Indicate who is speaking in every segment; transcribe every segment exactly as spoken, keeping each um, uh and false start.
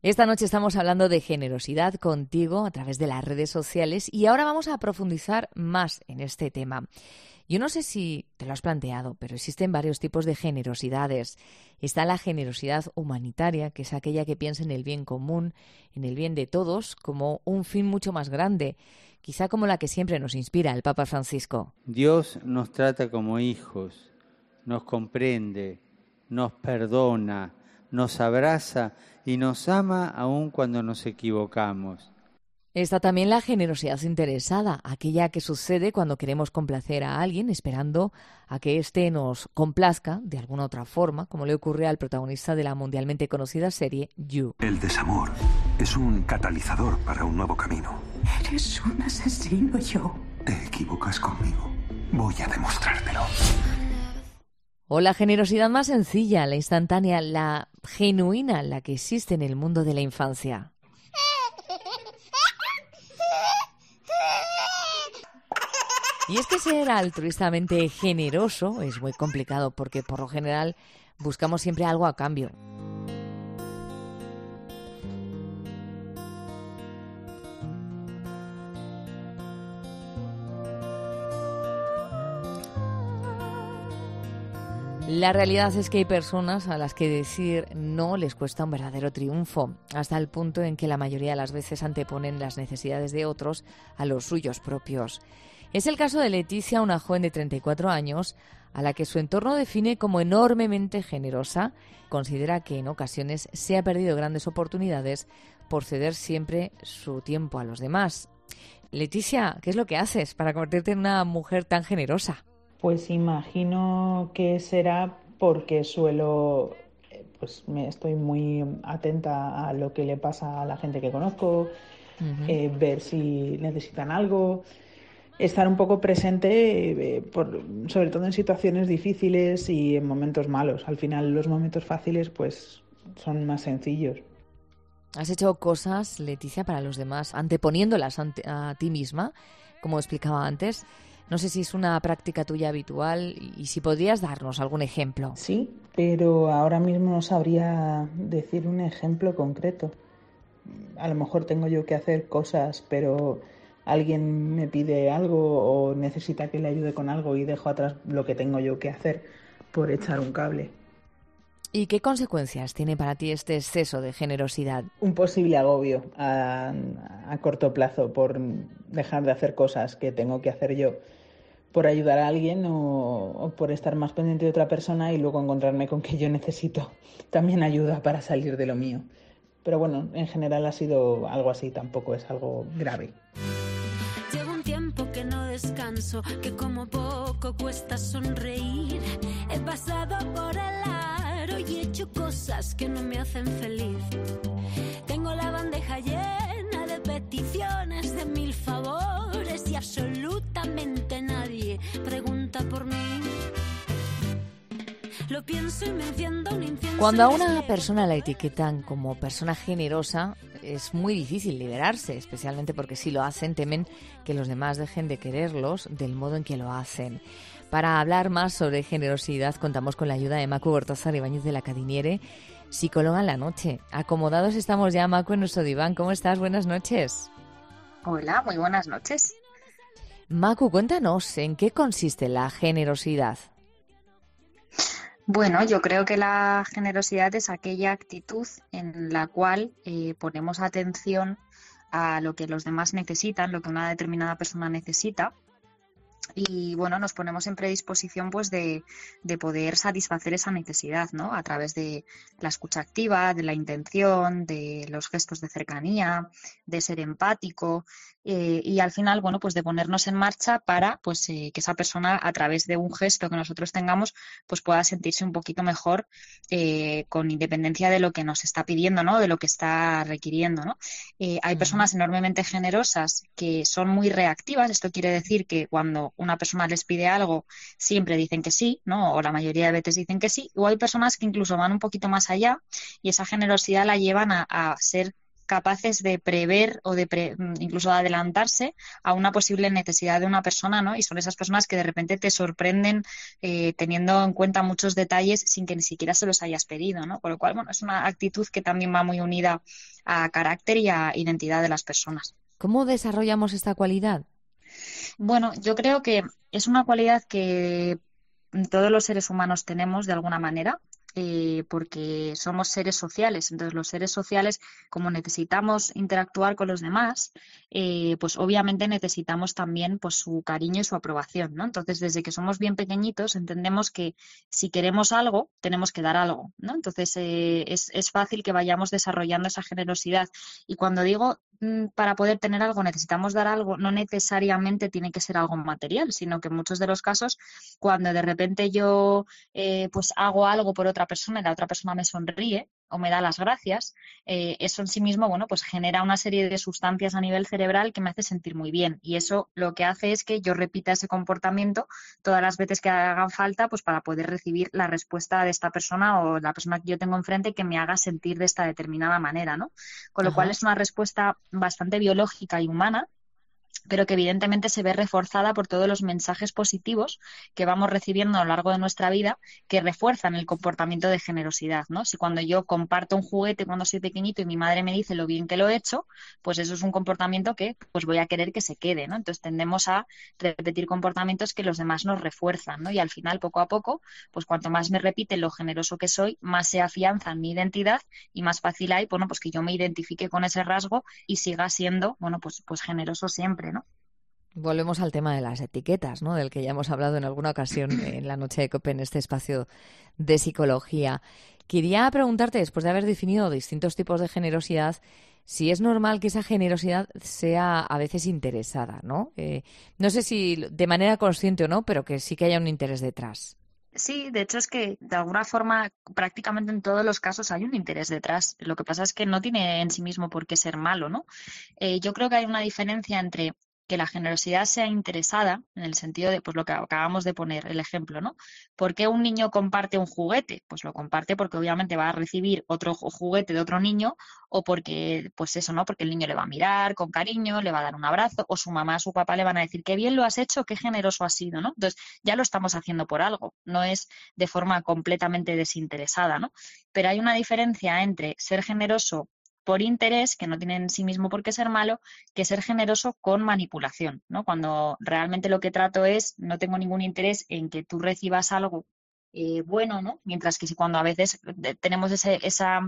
Speaker 1: Esta noche estamos hablando de generosidad contigo a través de las redes sociales y ahora vamos a profundizar más en este tema. Yo no sé si te lo has planteado, pero existen varios tipos de generosidades. Está la generosidad humanitaria, que es aquella que piensa en el bien común, en el bien de todos, como un fin mucho más grande, quizá como la que siempre nos inspira el Papa Francisco.
Speaker 2: Dios nos trata como hijos, nos comprende, nos perdona, nos abraza y nos ama aun cuando nos equivocamos.
Speaker 1: Está también la generosidad interesada, aquella que sucede cuando queremos complacer a alguien esperando a que éste nos complazca de alguna otra forma, como le ocurre al protagonista de la mundialmente conocida serie You.
Speaker 3: El desamor es un catalizador para un nuevo camino.
Speaker 4: Eres un asesino, Joe.
Speaker 3: Te equivocas conmigo. Voy a demostrártelo.
Speaker 1: O la generosidad más sencilla, la instantánea, la genuina, la que existe en el mundo de la infancia. Y es que ser altruistamente generoso es muy complicado porque por lo general buscamos siempre algo a cambio. La realidad es que hay personas a las que decir no les cuesta un verdadero triunfo, hasta el punto en que la mayoría de las veces anteponen las necesidades de otros a los suyos propios. Es el caso de Leticia, una joven de treinta y cuatro años, a la que su entorno define como enormemente generosa. Considera que en ocasiones se ha perdido grandes oportunidades por ceder siempre su tiempo a los demás. Leticia, ¿qué es lo que haces para convertirte en una mujer tan generosa?
Speaker 5: Pues imagino que será porque suelo, pues me estoy muy atenta a lo que le pasa a la gente que conozco, uh-huh. eh, ver si necesitan algo, estar un poco presente, eh, por, sobre todo en situaciones difíciles y en momentos malos. Al final los momentos fáciles pues son más sencillos.
Speaker 1: ¿Has hecho cosas, Leticia, para los demás, anteponiéndolas ante, a ti misma, como explicaba antes? No sé si es una práctica tuya habitual y si podrías darnos algún ejemplo.
Speaker 5: Sí, pero ahora mismo no sabría decir un ejemplo concreto. A lo mejor tengo yo que hacer cosas, pero alguien me pide algo o necesita que le ayude con algo y dejo atrás lo que tengo yo que hacer por echar un cable.
Speaker 1: ¿Y qué consecuencias tiene para ti este exceso de generosidad?
Speaker 5: Un posible agobio a, a corto plazo por dejar de hacer cosas que tengo que hacer yo, por ayudar a alguien o, o por estar más pendiente de otra persona y luego encontrarme con que yo necesito también ayuda para salir de lo mío. Pero bueno, en general ha sido algo así, tampoco es algo grave.
Speaker 6: Llevo un tiempo que no descanso, que como poco cuesta sonreír. He pasado por el aro y he hecho cosas que no me hacen feliz. Tengo la bandeja llena de peticiones, de mil favores y absolutamente nadie pregunta por mí. Lo pienso y me enciendo un incienso.
Speaker 1: Cuando a una persona la etiquetan como persona generosa, es muy difícil liberarse, especialmente porque si lo hacen temen que los demás dejen de quererlos del modo en que lo hacen. Para hablar más sobre generosidad contamos con la ayuda de Macu Gortázar Ibáñez de la Cadiniere, psicóloga en la noche. Acomodados estamos ya, Macu, en nuestro diván. ¿Cómo estás? Buenas noches.
Speaker 7: Hola, muy buenas noches.
Speaker 1: Macu, cuéntanos, ¿en qué consiste la generosidad?
Speaker 7: Bueno, yo creo que la generosidad es aquella actitud en la cual eh, ponemos atención a lo que los demás necesitan, lo que una determinada persona necesita. Y bueno, nos ponemos en predisposición pues de, de poder satisfacer esa necesidad, ¿no? A través de la escucha activa, de la intención, de los gestos de cercanía, de ser empático eh, y al final, bueno, pues de ponernos en marcha para pues eh, que esa persona a través de un gesto que nosotros tengamos pues pueda sentirse un poquito mejor eh, con independencia de lo que nos está pidiendo, ¿no? De lo que está requiriendo, ¿no? Eh, hay personas enormemente generosas que son muy reactivas. Esto quiere decir que cuando una persona les pide algo, siempre dicen que sí, ¿no? O la mayoría de veces dicen que sí. O hay personas que incluso van un poquito más allá y esa generosidad la llevan a, a ser capaces de prever o de pre, incluso de adelantarse a una posible necesidad de una persona, ¿no? Y son esas personas que de repente te sorprenden eh, teniendo en cuenta muchos detalles sin que ni siquiera se los hayas pedido, ¿no? Con lo cual, bueno, es una actitud que también va muy unida a carácter y a identidad de las personas.
Speaker 1: ¿Cómo desarrollamos esta cualidad?
Speaker 7: Bueno, yo creo que es una cualidad que todos los seres humanos tenemos de alguna manera. Eh, porque somos seres sociales. Entonces, los seres sociales, como necesitamos interactuar con los demás, eh, pues obviamente necesitamos también pues su cariño y su aprobación, ¿no? Entonces, desde que somos bien pequeñitos, entendemos que si queremos algo, tenemos que dar algo, ¿no? Entonces, eh, es, es fácil que vayamos desarrollando esa generosidad. Y cuando digo mm, para poder tener algo necesitamos dar algo, no necesariamente tiene que ser algo material, sino que en muchos de los casos, cuando de repente yo eh, pues hago algo por otra persona y la otra persona me sonríe o me da las gracias, eh, eso en sí mismo, bueno, pues genera una serie de sustancias a nivel cerebral que me hace sentir muy bien. Y eso lo que hace es que yo repita ese comportamiento todas las veces que hagan falta, pues para poder recibir la respuesta de esta persona o la persona que yo tengo enfrente que me haga sentir de esta determinada manera, ¿no? Con lo
Speaker 1: Ajá.
Speaker 7: cual es una respuesta bastante biológica y humana, pero que evidentemente se ve reforzada por todos los mensajes positivos que vamos recibiendo a lo largo de nuestra vida que refuerzan el comportamiento de generosidad, ¿no? Si cuando yo comparto un juguete cuando soy pequeñito y mi madre me dice lo bien que lo he hecho, pues eso es un comportamiento que pues voy a querer que se quede, ¿no? Entonces tendemos a repetir comportamientos que los demás nos refuerzan, ¿no? Y al final, poco a poco, pues cuanto más me repiten lo generoso que soy, más se afianza en mi identidad y más fácil hay, bueno, pues que yo me identifique con ese rasgo y siga siendo, bueno, pues, pues generoso siempre, ¿no?
Speaker 1: Volvemos al tema de las etiquetas, ¿no? Del que ya hemos hablado en alguna ocasión en la noche de COPE, en este espacio de psicología. Quería preguntarte, después de haber definido distintos tipos de generosidad, si es normal que esa generosidad sea a veces interesada, ¿no? Eh, no sé si de manera consciente o no, pero que sí que haya un interés detrás.
Speaker 7: Sí, de hecho es que de alguna forma prácticamente en todos los casos hay un interés detrás. Lo que pasa es que no tiene en sí mismo por qué ser malo, ¿no? Eh, yo creo que hay una diferencia entre que la generosidad sea interesada, en el sentido de pues lo que acabamos de poner, el ejemplo, ¿no? ¿Por qué un niño comparte un juguete? Pues lo comparte porque obviamente va a recibir otro juguete de otro niño o porque, pues eso, ¿no? Porque el niño le va a mirar con cariño, le va a dar un abrazo o su mamá, su papá le van a decir qué bien lo has hecho, qué generoso has sido, ¿no? Entonces ya lo estamos haciendo por algo, no es de forma completamente desinteresada, ¿no? Pero hay una diferencia entre ser generoso por interés, que no tiene en sí mismo por qué ser malo, que ser generoso con manipulación, ¿no? Cuando realmente lo que trato es, no tengo ningún interés en que tú recibas algo eh, bueno, ¿no? Mientras que si cuando a veces tenemos ese, esa...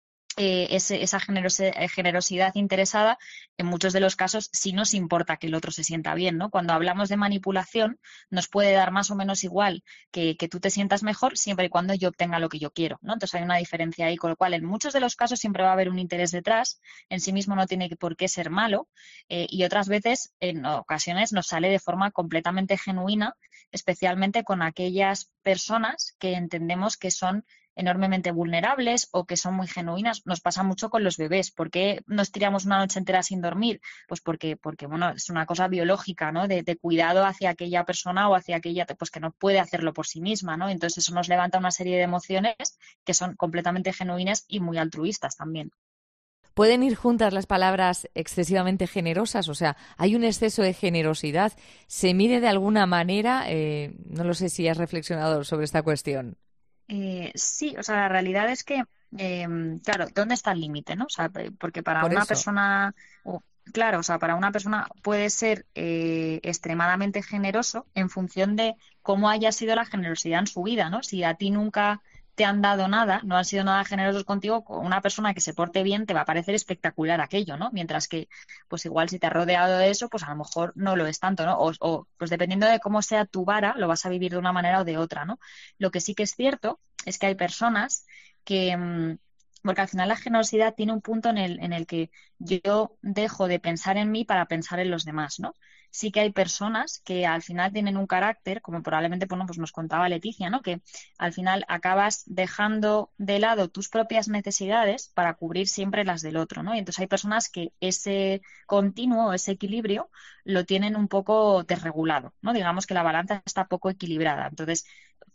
Speaker 7: Eh, ese, esa generosidad, generosidad interesada, en muchos de los casos sí nos importa que el otro se sienta bien, ¿no? Cuando hablamos de manipulación, nos puede dar más o menos igual que, que tú te sientas mejor siempre y cuando yo obtenga lo que yo quiero, ¿no? Entonces hay una diferencia ahí, con lo cual en muchos de los casos siempre va a haber un interés detrás, en sí mismo no tiene por qué ser malo, eh, y otras veces, en ocasiones, nos sale de forma completamente genuina, especialmente con aquellas personas que entendemos que son enormemente vulnerables o que son muy genuinas. Nos pasa mucho con los bebés. ¿Por qué nos tiramos una noche entera sin dormir? Pues porque, porque bueno, es una cosa biológica, ¿no? De, de cuidado hacia aquella persona o hacia aquella, pues que no puede hacerlo por sí misma, ¿no? Entonces eso nos levanta una serie de emociones que son completamente genuinas y muy altruistas también.
Speaker 1: ¿Pueden ir juntas las palabras excesivamente generosas? O sea, ¿hay un exceso de generosidad? ¿Se mide de alguna manera? Eh, no lo sé si has reflexionado sobre esta cuestión.
Speaker 7: Eh, sí, o sea, la realidad es que, eh, claro, ¿dónde está el límite, no? O sea, porque para
Speaker 1: Por
Speaker 7: una
Speaker 1: eso.
Speaker 7: persona, uh, claro, o sea, para una persona puede ser eh, extremadamente generoso en función de cómo haya sido la generosidad en su vida, ¿no? Si a ti nunca te han dado nada, no han sido nada generosos contigo, con una persona que se porte bien te va a parecer espectacular aquello, ¿no? Mientras que, pues igual si te has rodeado de eso, pues a lo mejor no lo es tanto, ¿no? O, o pues dependiendo de cómo sea tu vara, lo vas a vivir de una manera o de otra, ¿no? Lo que sí que es cierto es que hay personas que... Mmm, porque al final la generosidad tiene un punto en el, en el que yo dejo de pensar en mí para pensar en los demás, ¿no? Sí que hay personas que al final tienen un carácter, como probablemente bueno, pues nos contaba Leticia, ¿no? Que al final acabas dejando de lado tus propias necesidades para cubrir siempre las del otro, ¿no? Y entonces hay personas que ese continuo, ese equilibrio, lo tienen un poco desregulado, ¿no? Digamos que la balanza está poco equilibrada. Entonces,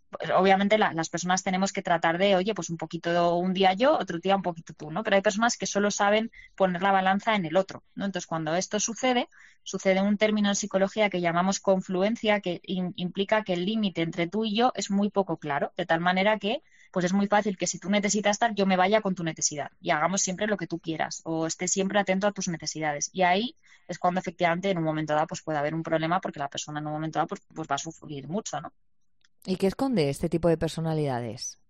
Speaker 7: pues, obviamente la, las personas tenemos que tratar de, oye, pues un poquito un día yo, otro día un poquito tú, ¿no? Pero hay personas que solo saben poner la balanza en el otro, ¿no? Entonces, cuando esto sucede, sucede un término en psicología que llamamos confluencia, que in, implica que el límite entre tú y yo es muy poco claro, de tal manera que pues es muy fácil que si tú necesitas tal, yo me vaya con tu necesidad y hagamos siempre lo que tú quieras o esté siempre atento a tus necesidades. Y ahí es cuando efectivamente en un momento dado pues puede haber un problema porque la persona en un momento dado pues, pues va a sufrir mucho, ¿no?
Speaker 1: ¿Y qué esconde este tipo de personalidades?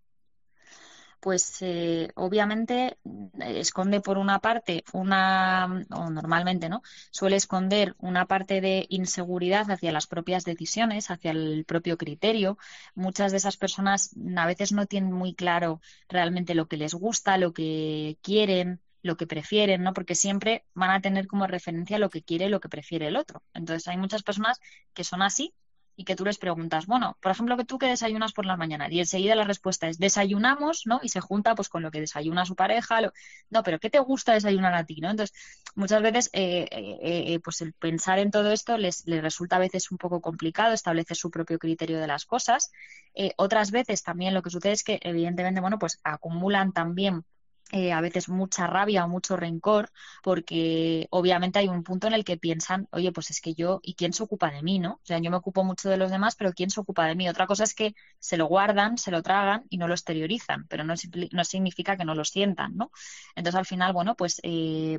Speaker 7: Pues eh, obviamente eh, esconde por una parte una, o normalmente, ¿no? Suele esconder una parte de inseguridad hacia las propias decisiones, hacia el propio criterio. Muchas de esas personas a veces no tienen muy claro realmente lo que les gusta, lo que quieren, lo que prefieren, ¿no? Porque siempre van a tener como referencia lo que quiere y lo que prefiere el otro. Entonces hay muchas personas que son así y que tú les preguntas, bueno, por ejemplo, que tú que desayunas por la mañana y enseguida la respuesta es desayunamos, ¿no? Y se junta pues con lo que desayuna su pareja, lo... no, pero ¿qué te gusta desayunar a ti, ¿no? Entonces, muchas veces eh, eh, eh, pues el pensar en todo esto les, les resulta a veces un poco complicado, establecer su propio criterio de las cosas. Eh, otras veces también lo que sucede es que evidentemente, bueno, pues acumulan también Eh, a veces mucha rabia o mucho rencor, porque obviamente hay un punto en el que piensan, oye, pues es que yo, ¿y quién se ocupa de mí, no? O sea, yo me ocupo mucho de los demás, pero ¿quién se ocupa de mí? Otra cosa es que se lo guardan, se lo tragan y no lo exteriorizan, pero no, no significa que no lo sientan, ¿no? Entonces, al final, bueno, pues eh,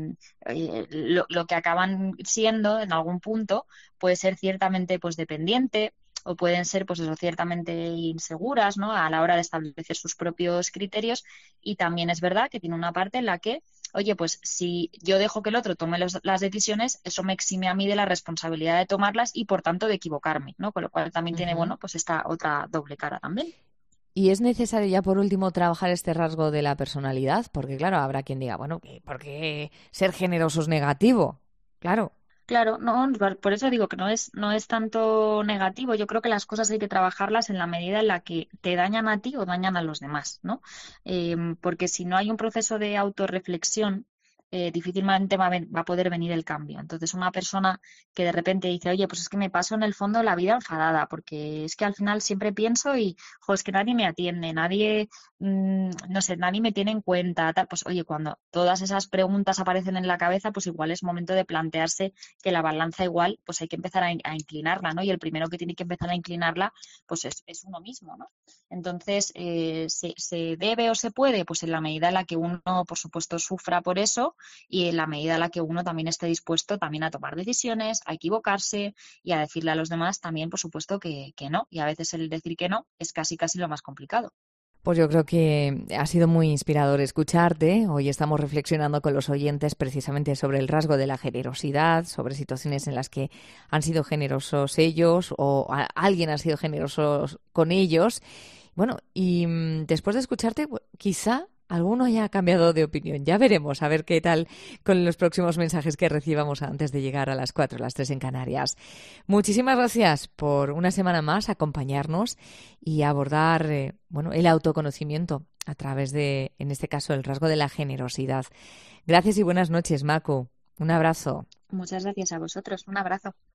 Speaker 7: eh, lo, lo que acaban siendo en algún punto puede ser ciertamente pues dependiente, o pueden ser, pues eso, ciertamente inseguras, ¿no? A la hora de establecer sus propios criterios. Y también es verdad que tiene una parte en la que, oye, pues si yo dejo que el otro tome los, las decisiones, eso me exime a mí de la responsabilidad de tomarlas y, por tanto, de equivocarme, ¿no? Con lo cual también uh-huh. tiene, bueno, pues esta otra doble cara también.
Speaker 1: ¿Y es necesario ya, por último, trabajar este rasgo de la personalidad? Porque, claro, habrá quien diga, bueno, ¿por qué ser generoso es negativo? Claro.
Speaker 7: Claro, no, por eso digo que no es, no es tanto negativo. Yo creo que las cosas hay que trabajarlas en la medida en la que te dañan a ti o dañan a los demás, ¿no? Eh, porque si no hay un proceso de autorreflexión, eh, difícilmente va a, ven, va a poder venir el cambio. Entonces, una persona que de repente dice, oye, pues es que me paso en el fondo la vida enfadada, porque es que al final siempre pienso y, jo, es que nadie me atiende, nadie, mmm, no sé, nadie me tiene en cuenta, tal. Pues oye, cuando todas esas preguntas aparecen en la cabeza, pues igual es momento de plantearse que la balanza igual, pues hay que empezar a, a inclinarla, ¿no? Y el primero que tiene que empezar a inclinarla, pues es, es uno mismo, ¿no? Entonces, eh, ¿se, ¿se debe o se puede? Pues en la medida en la que uno, por supuesto, sufra por eso, y en la medida en la que uno también esté dispuesto también a tomar decisiones, a equivocarse y a decirle a los demás también, por supuesto, que, que no. Y a veces el decir que no es casi casi lo más complicado.
Speaker 1: Pues yo creo que ha sido muy inspirador escucharte. Hoy estamos reflexionando con los oyentes precisamente sobre el rasgo de la generosidad, sobre situaciones en las que han sido generosos ellos o a, alguien ha sido generoso con ellos. Bueno, y mmm, después de escucharte, quizá alguno ya ha cambiado de opinión. Ya veremos, a ver qué tal con los próximos mensajes que recibamos antes de llegar a las cuatro, las tres en Canarias. Muchísimas gracias por una semana más acompañarnos y abordar eh, bueno, el autoconocimiento a través de, en este caso, el rasgo de la generosidad. Gracias y buenas noches, Maku. Un abrazo.
Speaker 7: Muchas gracias a vosotros. Un abrazo.